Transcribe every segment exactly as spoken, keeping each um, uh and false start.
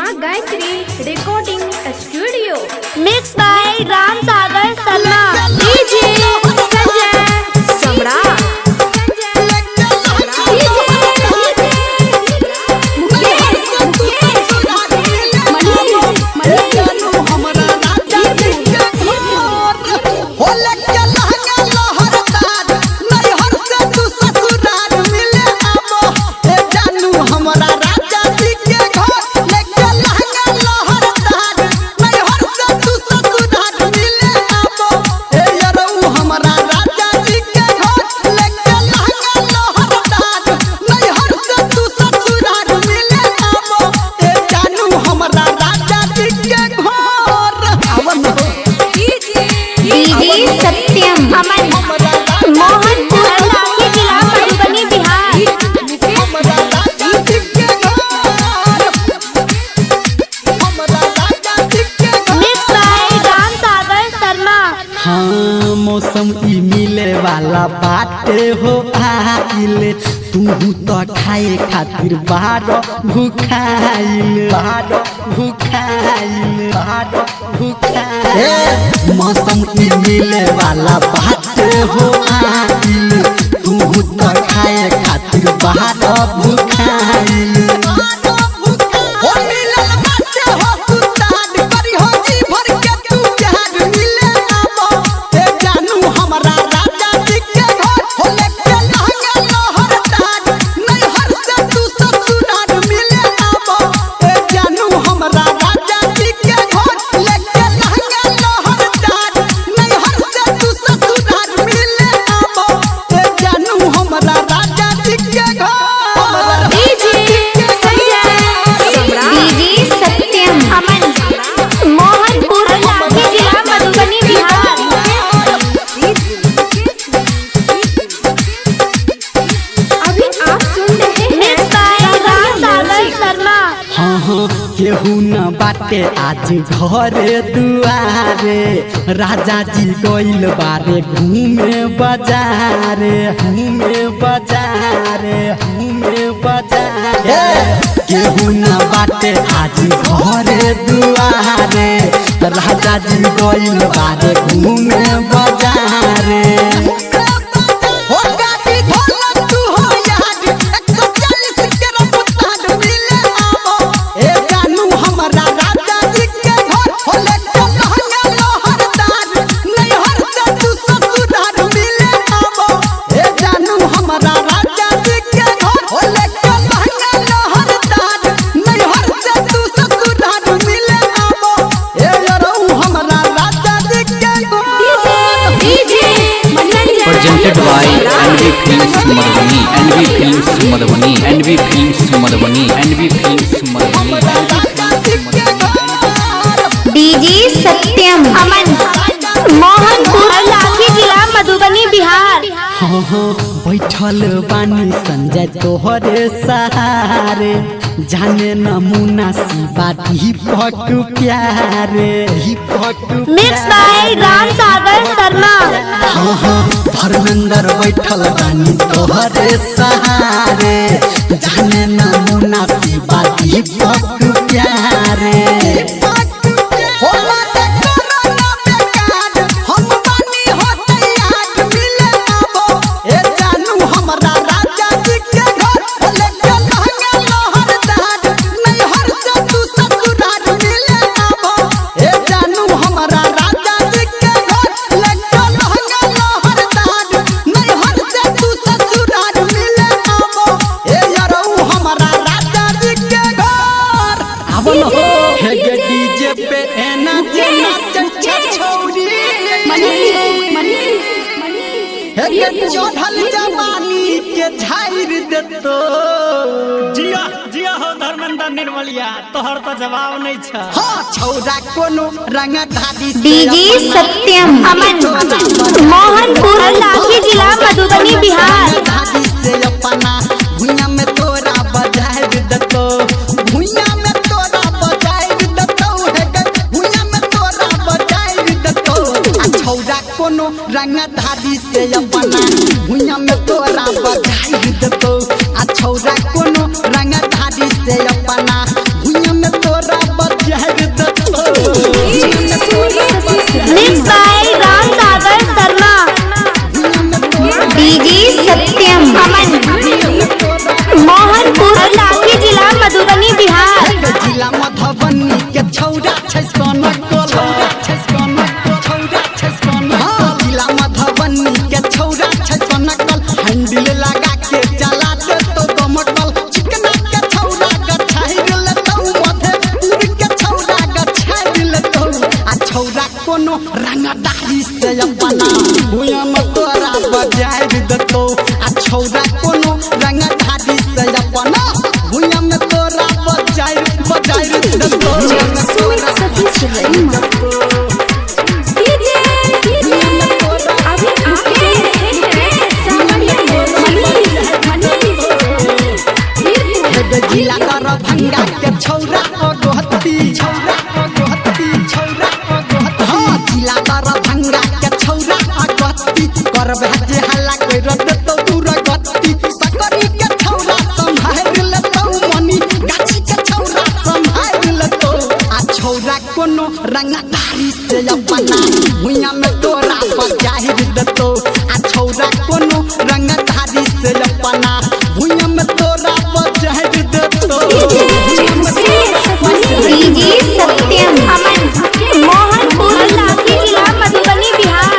माँ Gayatri recording studio. Mix by Ram Sagar Sharma. DJ Sanjay Samrat. मौसम ई मिले वाला बाटे हो आइले तू तो खाए खातिर बाहर भूखाइल बाहर भूखाइल बाहर भूखाइल। मौसम ई मिले वाला बाटे हो आइले तू तो खाए खातिर बाहर भूखाइल। केहू न बाटे आज घरे दुआरे राजा जी गइल बारे घूमे बाजारे घूमे बाजारे घूमे बाजारे। केहू न बाटे आज घरे दुआरे राजा जी गइल बारे घूमे बाजारे। Presented by N V Films Madhubani, N V Films Madhubani, N V Films Madhubani, N V Films Madhubani। DJ Satyam Aman Mohanpur Lathi जिला मधुबनी बिहार। हाँ हाँ बैठल बानी संजय तोहरे सहारे जाने नमूना शिवा दीपक प्यारे दीपक। Mix by Ram Sagar Sharma. हाँ हाँ धर्मेंद्र बैठल बानी तोहरे सहारे जाने नमूना शिवा दीपक प्यारे। डीजे पे एना जना छौरी हे चढ़ल जवानी के झाइर देतो। जिया जिया हो धर्मेंद्र निर्मलिया तोहर तो जवाब नहीं छ। हां छौरा कोनो रंग धादी। डीजे सत्यम अमन मोहनपुर लाठी जिला मधुबनी बिहार। धादी से अपना भुइया में तोरा बजाए देतो भुइया में तोरा बजाए देतो हे भुइया में तोरा बजाए देतो। आ छौरा कोनो रंग धादी से अपना भुइया में तोरा बजाए देतो। आ छौरा कोनो रंग धादी से अपना भुइया में तोरा धारी से अपना भुइया में तोरा बजाई बजाई दतो जिला कर भंगा के छौरा गोहती छौरा गोहती छौरा गोहती हां जिला कर भंगा के छौरा गोहती कर भाजे हल्ला कोई रद तो दूर गति सकरी के छौरा संभाल ले तो मनी गाछी के छौरा संभाल ले तो आ छौरा कोनो रंगदारी से अपना भुइया में तोरा बजाहिर दतो आ छौरा कोनो रंगदारी से अपना भुइया में तोरा बजाहिर दतो डीजे सत्यम अमन मोहनपुर लाठी जिला मधुबनी बिहार।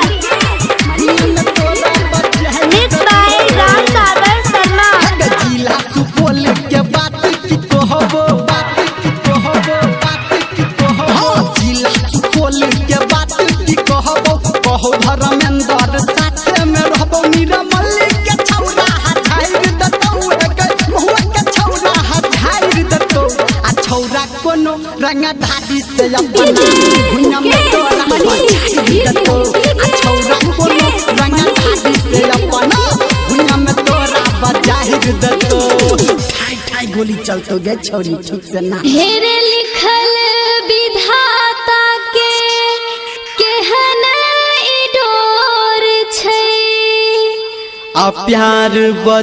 Mix by Ram Sagar Sharma. जिला सुपौल के बात की कहबो बात की कहबो बात की कहबो हां जिला सुपौल के बात की कहबो कहो धर्मेंद्र साथे में रहबो निरमल के छौरा हटाई दतो एक बहुआ के छौरा हटाई दतो आ छौरा कोनो रंगधारी से अपना भुइया में तोरा बजाई दतो आ छौरा कोनो रंगधारी से अपना भुइया में तोरा बजाई दतो ठाई ठाई गोली चलतो गे छौरी ठीक से ना हेरे लिखल विधाता के केहन ई डोर छै आ प्यार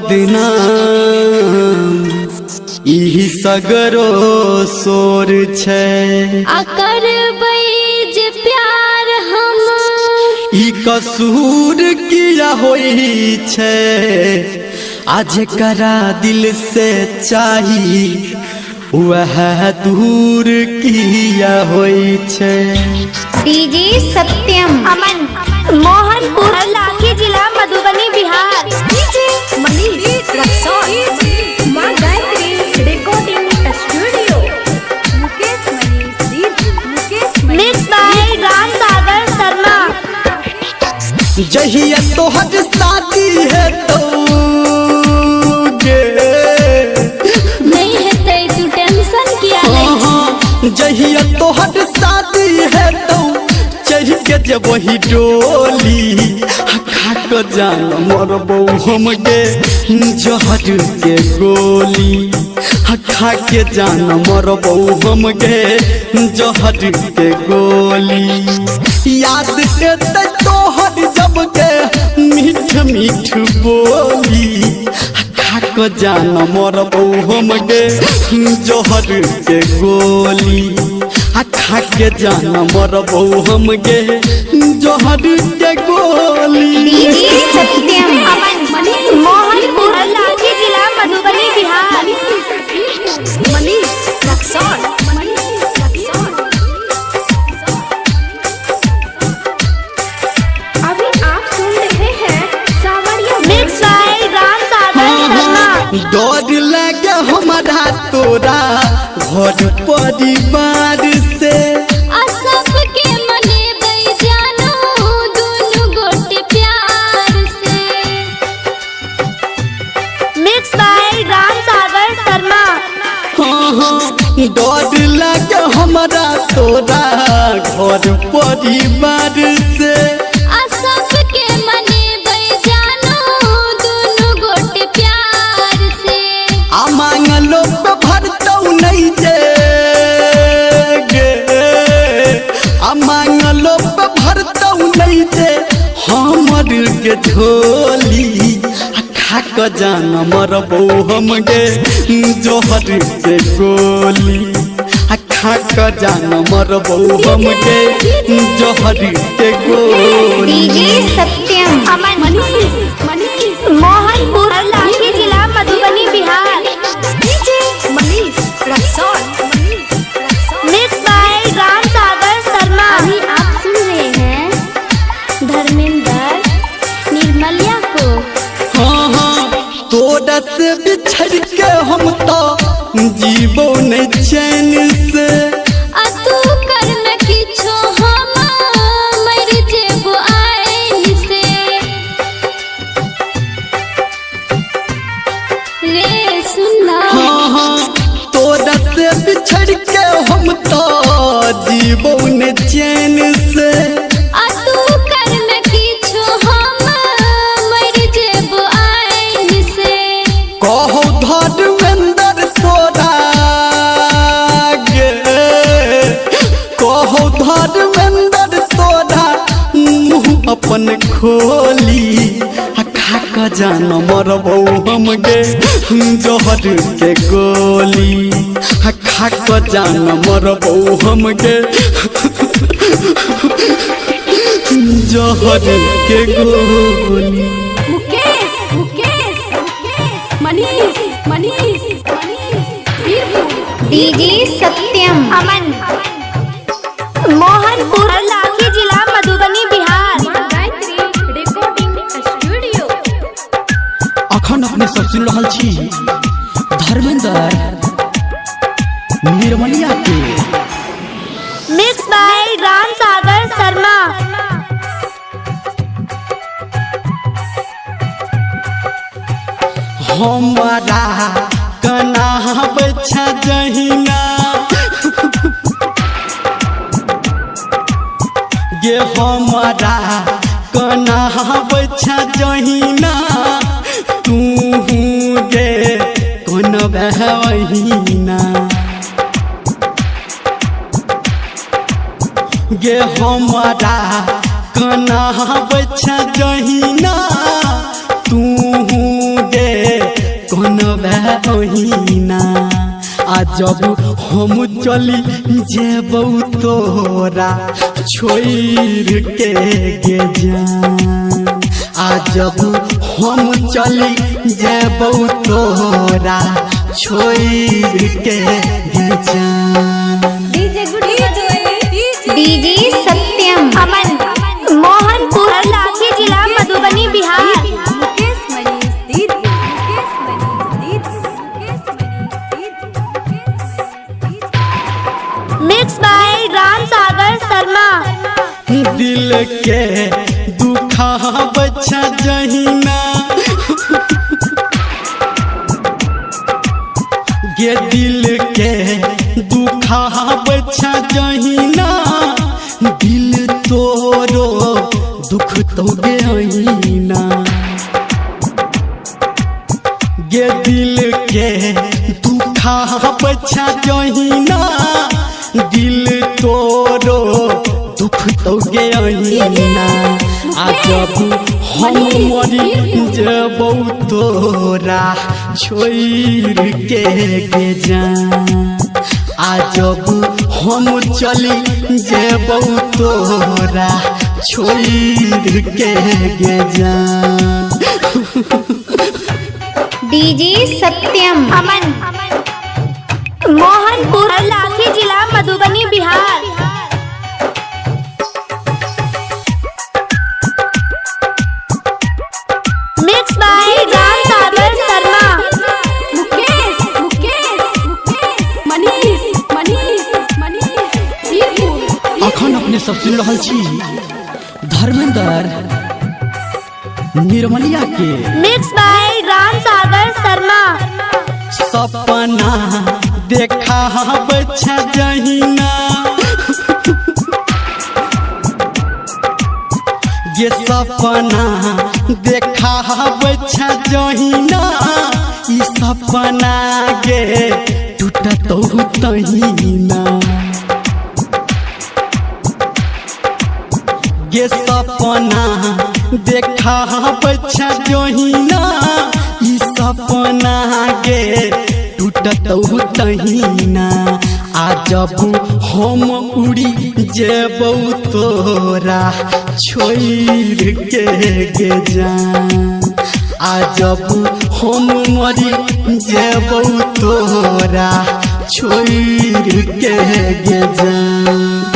बदनाम इही सगरो सोर छै आ करबै जे प्यार हम ई कसूर किया होई छै आज करा दिल से चाही वह दूर किया होई छै डीजे सत्यम अमन मोहनपुर लाठी जिला मधुबनी बिहार। मनीष रक्सौल मां Gayatri recording studio Mukesh Manish Mukesh mix by Ram Sagar Sharma. जहिया तोहर शादी है तो गे नहीं हेतै तू टेंशन किया लै जहिया तोहर शादी है तो चढ़ के जब वही डोली खा के जान मरबो हम गे जहर के गोली खा के जान मरबो हम गे जहर के गोली याद करते तोहर जब के मीठ मीठ बोली खा के जान मरबो हम गे जहर के गोली खा के जान मरबो हम गे जहर के गोली। डीजे सत्यम अमन मोहनपुर लाठी जिला मधुबनी बिहार। मनीष रक्सौल अभी आप सुन रहे हैं सावरिया मिक्स बाय राम सागर शर्मा। डर लगे हमारा तोरा घर परिवार से आ सबके मनेबै जानो दुनु गोटे प्यार से। Mix by Ram Sagar Sharma. हाँ हाँ डर लगे हमारा तोरा घर परिवार से आ सबके मनेबै जानो दुनु गोटे प्यार से। आ मांगलो पे भरतौ नहीं जे गे आ मांगलो पे भरतौ नहीं जे हमर के झोली खा के जान मरबो हम गे जोहर के गोली खा के जान मरबो हम गे जोहर के गोली। डीजे सत्यम अमन मनीष मोहनपुर लाठी जिला मधुबनी बिहार। Manish Raxaul mix by Ram Sagar Sharma. अभी आप सुन रहे हैं धर्मेंद्र निर्मलिया को। हाँ हाँ तोरा से बिछड़ के हम तो जीवो नहीं चैन से आ तू कर न किछो हम मर जेबो आइन से रे छड़ के हम तो जीवो न चैन से आ तू कर न किछो हम मर जेबो आइन से कहो धर्मेंद्र तोरा गे कहो धर्मेंद्र तोरा मुँह अपन खोली खा क जान मरबौ हम गे जहर के गोली खा क जान मरबौ हम गे जहर के गोली। मुकेश मुकेश मनीष मनीष डीजे सत्यम अमन मोहनपुर लाठी जिला मधुबनी बिहार गायत्री रिकॉर्डिंग स्टूडियो। अखन अपने सब सुन रहल छी धर्मेंद्र निर्मलिया के मिक्स बाय राम सागर शर्मा। हमारा कना बच्चा जहिना गे हमारा कना बच्चा जहिना तू गे कौन बहना गे हमारा कना बच्चा जहिना तू गे कौन बहना आ जब हम चली जेबौ तोरा छोड़ के गे जान आ जब हम चली जेबौ तोरा छोड़ के गे जान। डीजे सत्यम अमन मोहनपुर लाठी जिला मधुबनी बिहार। Mix by Ram Sagar Sharma. दिल के दुखा बच्चा जहिना गे दिल के दुखा बच्चा जहिना दिल तोरो दुख तो गहिना गे दिल के दुखा बच्चा जहिना दिल तोरो दुख तो गहिना आ जब हम मरी जेबौ तोरा छोड़ के गे जान आ जब हम चली जेबौ तोरा छोड़ के गे जान। डीजे सत्यम अमन मोहनपुर लाठी जिला मधुबनी बिहार। Mix by Ram Sagar Sharma. मुकेश मुकेश मनीष मनीष मनीष अखन अपने सब सुन रहल छी धर्मेंद्र निर्मलिया के मिक्स बाय राम सागर शर्मा। सपना देखा बच्चा जहिना ये सपना देखा बच्चा जहिना ई सपना गे टूटत तहिना ये सपना देखा बच्चा जहिना ई सपना गे टूटत तहिना आ जब हम उड़ी जेबौ तोरा छोड़ के गे जान आ जब हम मरी जेबौ तोरा छोड़ के गे जान।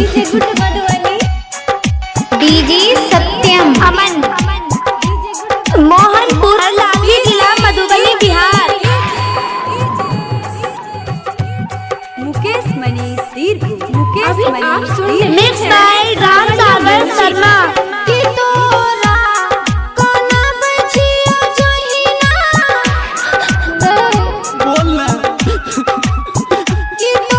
डीजे सत्यम अमन मोहनपुर लाठी जिला मधुबनी बिहार। मुकेश मनीष दीर्घ मुकेश अभी आप मनीष सुन दीर्घ मिक्स बाय राम सागर शर्मा। कि तोरा कोना बचिया जहिना बोलना कि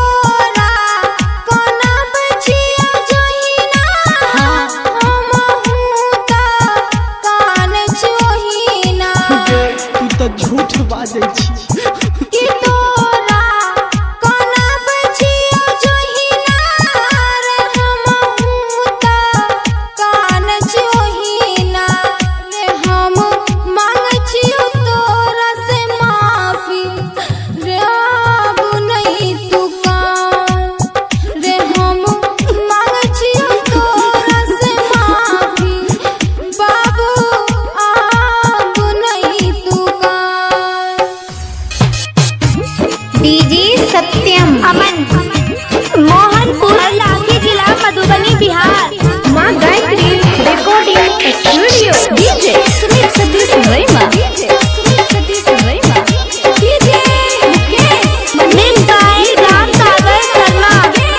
कि तोरा कोना बचिया जोहिना रे हमहू त कान जोहिना रे हम मांग छियो तोरा से माफी रे अब नहीं तू कान रे हम मांग छियो तोरा से माफी बाबू अब नहीं तू कान। डीजे सत्यम अमन मोहनपुर लाठी जिला मधुबनी बिहार। माँ Gayatri recording studio. DJ Sumit Satish Verma DJ Sumit Satish Verma DJ Mukesh Manish गाय राम सागर शर्मा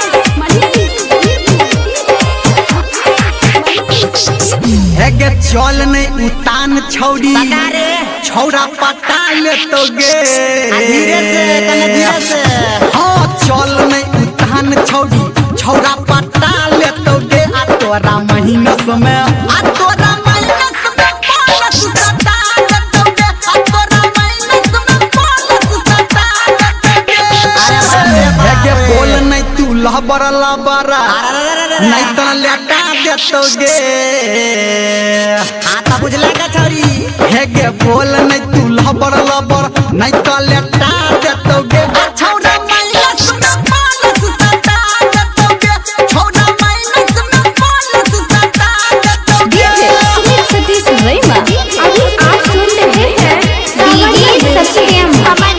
हेगे चल नहीं उतान छौड़ी छौड़ा पटा ले तो गे धीरे से कने धीरे से हाँ चल नहीं उतान छौड़ी छौड़ा पटा ले तो गे आ तोरा महीना समय आ तोरा महीना समय बोनस सटा ले तो गे आ तोरा महीना समय बोनस सटा ले तो गे अरे हेगे बोल नहीं तू लहबर लहबरा नहीं तो लेटा दे तो गे आता बुझला का छौरी हेगे बोल नहीं तू लबर लबर नहीं तो लेटा देतो गे छौरा माइनस में माइनस सटा देतो गे छौरा माइनस में माइनस सटा देतो गे डीजे सुमित सतीश वर्मा अभी आप सुन रहे हैं डीजे सत्यम अमन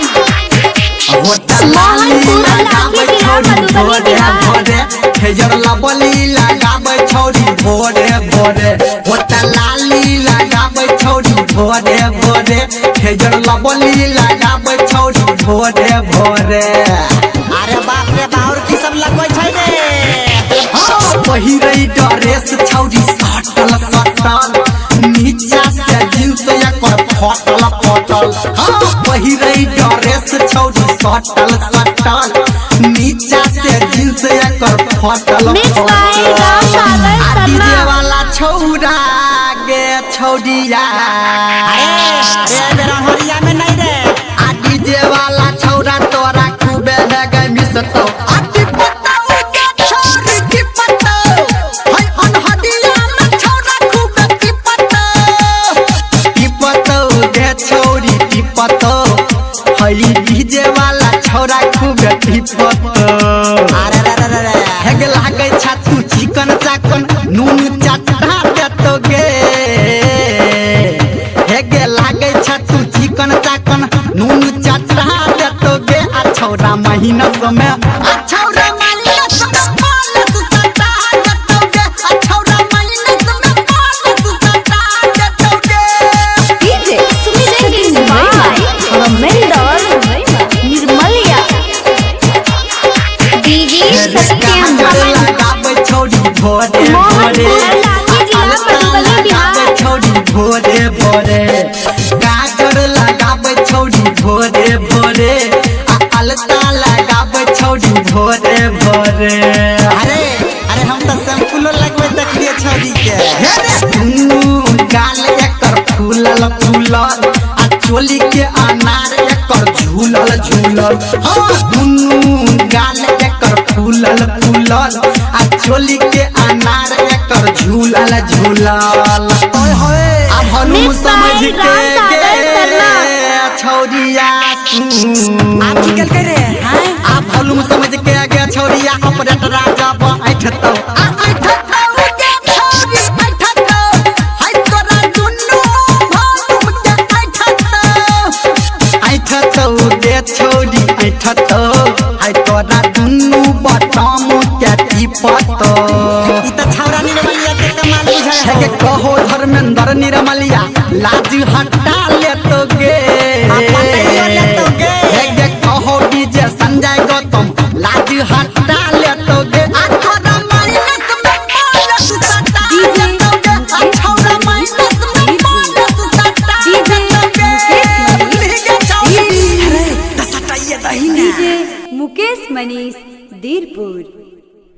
मोहनपुर लाठी जिला मधुबनी बिहार। हेजर लबली लगाबै छौरी भोरे भोरे होता लाली लगाबै छौरी भोरे भोरे हेजर लबली लगाबै छौरी भोरे भोरे अरे बाप रे बाहुर की सब लगबै छै रे हां पहिरै ड्रेस छौरी सटल सटल नीचा से जींस एकर फटल फटल हां पहिरै ड्रेस छौरी सटल सटल नीचा से जींस एकर फटल mix by Ram Sagar Sharma. DJ वाला छौरा गे छौरिया अरे रे मेरा हरिया में नहीं रे आ डीजे वाला छौरा तोरा खूबे है गे मिसतो आ टिपतो गे छोरी टिपतो हाय अनहदिया में छौरा खूबे टिपतो टिपतो गे छोरी टिपतो हाय डीजे वाला छौरा खूबे टिपतो अरे रे रे रे हेगे लागे छातू चिकन चाकन नून चटा देतो गे हेगे लागे छातू चिकन चाकन नून चटा देतो गे आ छौरा महीना समय आ छौरा महीना समय मानस सटा देतो गे आ छौरा महीना समय मानस सटा देतो गे डीजे सुमित सतीश वर्मा मेंडोर निर्मलिया। डीजे सत्यम लगाबै छौरी भोरे भोरे मोहनपुर लाठी जिला मधुबनी बिहार। छौरी भोरे भोरे गाजर लगाबै छौरी भोरे भोरे आ अलता लगाबै छौरी भोरे भोरे अरे अरे हम तो सैंपल लगबै देखलिए छौरी के दुनू गाल एकर फूलल फूलल आ चोली के अनार एकर झूलल झूलल हाँ दुनू गाल एकर फूलल फूलल आ चोली के अनार एकर झूलल झूलल ओए होए अब हनु मिक्स समझ बाय के राम गे सागर शर्मा। छौरिया आप की कल करे हैं आप हनु समझ के गे छौरिया ऑपरेटर जब ऐठतो आ ऐठतो गे छौरी ऐठतो हाय तोरा दुनू भालू के ऐठतो ऐठतो गे छौरी ऐठतो हाय तोरा दुनू बटम के टिपतो ई त छौरा निर्मलिया के कमाल बुझाय है के कहो धर्मेंद्र निर्मलिया लाज हटा ले तो गे